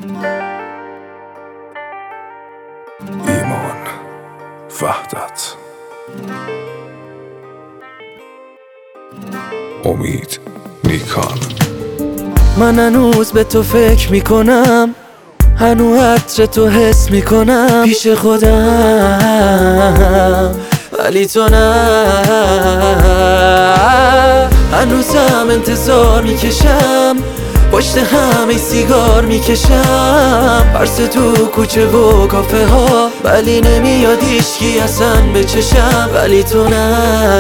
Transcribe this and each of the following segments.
ایمان وحدت امید نیکان. من هنوز به تو فکر میکنم، هنوز عطر تو حس میکنم پیش خودم، ولی تو نه. هنوزم انتظار میکشم، پشت همه سیگار میکشم، پرس تو کوچه و کافه ها، ولی نمیاد هیچکی اصلا به چشم، ولی تو نه.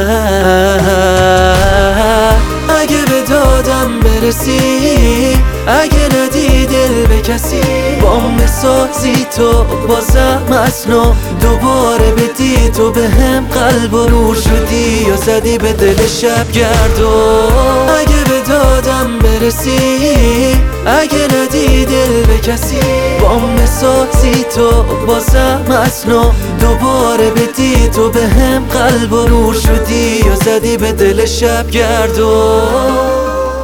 اگه به دادم برسی، اگه ندی دل به کسی، بام بسازی تو بازم از نو، دوباره بدی تو به هم قلب و نور شدی یا زدی به دل شب گردون. اگه به دادم برسی، اگه ندی دل به کسی، بام بسازی تو بازم از نو، دوباره بدی تو به هم قلب و نور شدی یا زدی به دل شب گردون.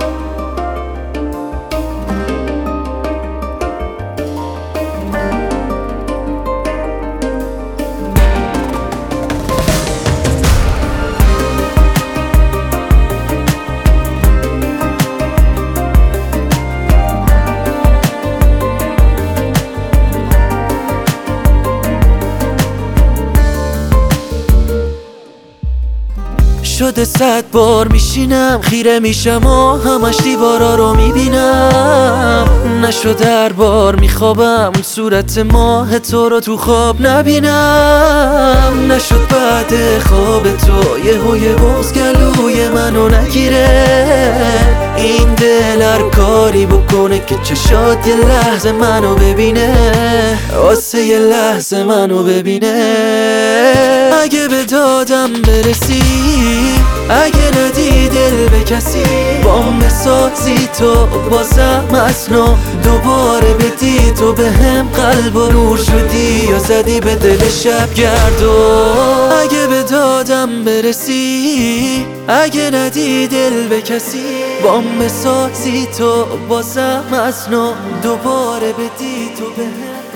شده 100 بار میشینم، خیره میشم و همش دیوارا رو میبینم، نشد هر بار میخوابم اون صورت ماه تو رو تو خواب نبینم، نشد بعد خواب تو یه بغض گلوی منو نگیره، این دل هر کاری بکنه که چشات یه لحظه منو ببینه، واسه یه لحظه منو ببینه. اگه به دادم برسی، اگه ندی دل به کسی، بام بسازی تو بازم از نو، دوباره بدی تو به هم قلب و نور شدی یا زدی به دل شب گردون. اگه به دادم برسی، اگه ندی دل به کسی، بام بسازی تو بازم از نو، دوباره بدی تو به هم